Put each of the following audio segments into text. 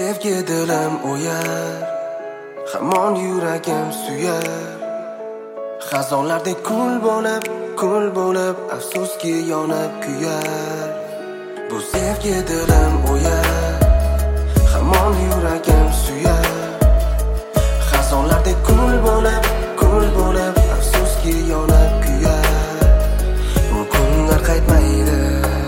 sevgi dilim o'yar, hamon yuragim suyar. Xazonlardek kul bo'lib, afsuski yonib kuyar. Bu sevgi dilim o'yar, hamon yuragim suyar. Xazonlardek kul bo'lib, afsuski yonib kuyar. Bu kunlar qaytmaydi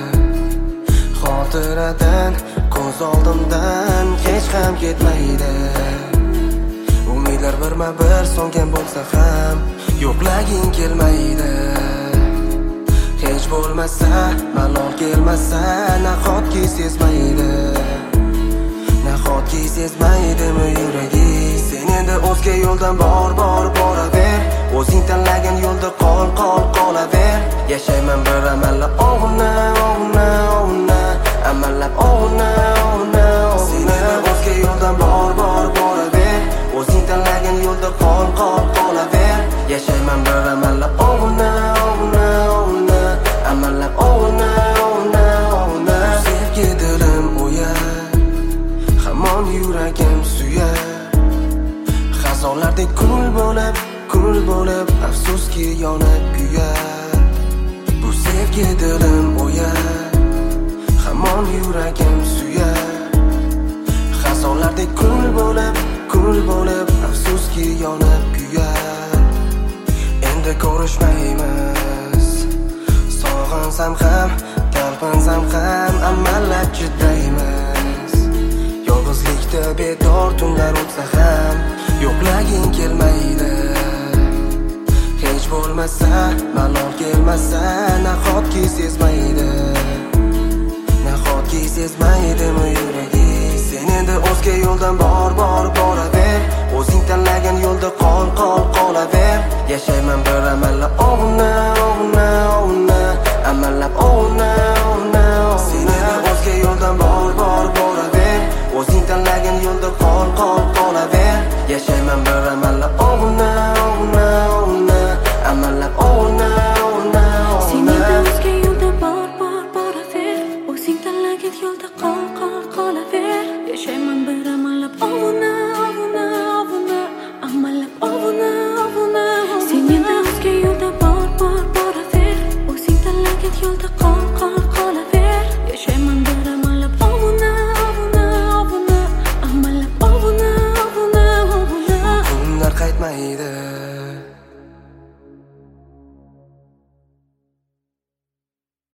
xotiradan, ko'z oldimdan hech ham ketmaydi. Umidlar birma-bir so'ngan bo'lsa ham yo'qlaging kelmaydi. Hech bo'lmasa, malol kelmasa, nahotki sezmaydi? Nahotki sezmaydimi yuragi? Sen endi o'zga yo'ldan boraver. O'zing tanlagan yo'lda qolaver. Yashayman bir amallab o'g'na, amallab o'g'na. Sen endi o'zga yo'ldan boraver. O'zing tanlagan yo'lda qolaver. Yashayman bir amallab o'g'na, amallab o'g'na. Sevgi dilim o'yar, hamon yuragim suyar. Xazonlardek kul bo'lib, afsuski yonib kuyar. Bu sevgi dilim o'yar, hamon yuragim suyar. Xazonlardek kul bo'lib, afsuski yonib kuyar. Endi ko'rishmaymiz, sog'insam ham, talpinsam ham, amallab chidaymiz. Yolg'izlikda bedor tunlar o'tsa ham yo'qlaging kelmaydi. Hech bo'lmasa, malol kelmasa, nahotki sezmaydi? Nahotki sezmaydimi yuragi? Sen endi o'zga yo'ldan boraver. O'zing tanlagan yo'lda qolaver. Yashayman bir amallab o'g'na, amallab o'g'na. Sen endi o'zga yo'ldan boraver. O'zing tanlagan yo'lda qolaver. Yashayman bir amallab o'g'na, amallab o'g'na. Sen endi o'zga yo'lda boraver. O'zing tanlagan yo'lda qolaver. Yashayman bir amallab o'g'na, amallab o'g'na. Sen endi o'zga yo'lda boraver. O'zing tanlagan yo'lda qolaver. Yashayman bir amallab o'g'na, amallab o'g'na. Kunlar qaytmaydi